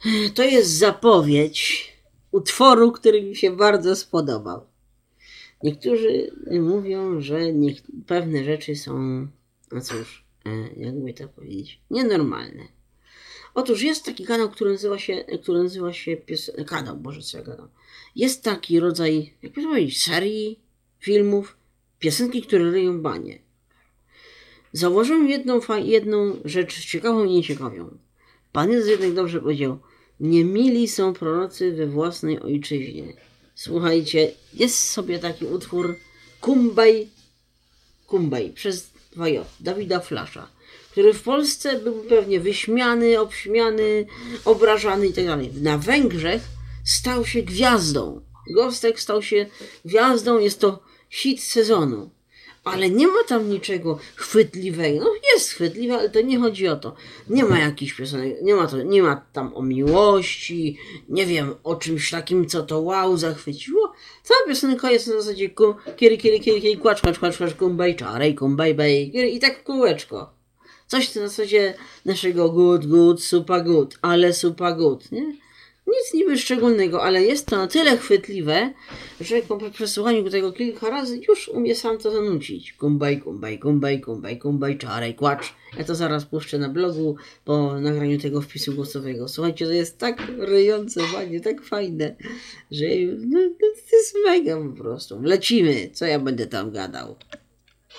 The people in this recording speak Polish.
To jest zapowiedź utworu, który mi się bardzo spodobał. Niektórzy mówią, że pewne rzeczy są, no cóż, jakby to powiedzieć, nienormalne. Otóż jest taki kanał, który nazywa się kanał, Boże co ja gadam. Jest taki rodzaj, jakby to powiedzieć, serii filmów, piosenki, które ryją banie. Zauważyłem jedną rzecz ciekawą i nieciekawą. Pan Jezus jednak dobrze powiedział: niemili są prorocy we własnej ojczyźnie. Słuchajcie, jest sobie taki utwór Kumbaj przez 2J, Dawida Flasza, który w Polsce był pewnie wyśmiany, obśmiany, obrażany itd. Na Węgrzech stał się gwiazdą. Gostek stał się gwiazdą, jest to hit sezonu. Ale nie ma tam niczego chwytliwego. No jest chwytliwe, ale to nie chodzi o to. Nie ma jakichś piosenek, nie ma tam o miłości, nie wiem, o czymś takim, co to wow zachwyciło. Cała piosenka jest na zasadzie kiri, kłacz, kumbaj, czarej, kumbaj, bej, i tak w kółeczko. Coś na zasadzie naszego good, super good, ale super good, nie? Nic niby szczególnego, ale jest to na tyle chwytliwe, że po przesłuchaniu tego kilka razy już umie sam to zanucić. Kumbaj, czarej, kłacz. Ja to zaraz puszczę na blogu po nagraniu tego wpisu głosowego. Słuchajcie, to jest tak ryjące, ładnie, tak fajne, że no, to jest mega po prostu. Lecimy, co ja będę tam gadał.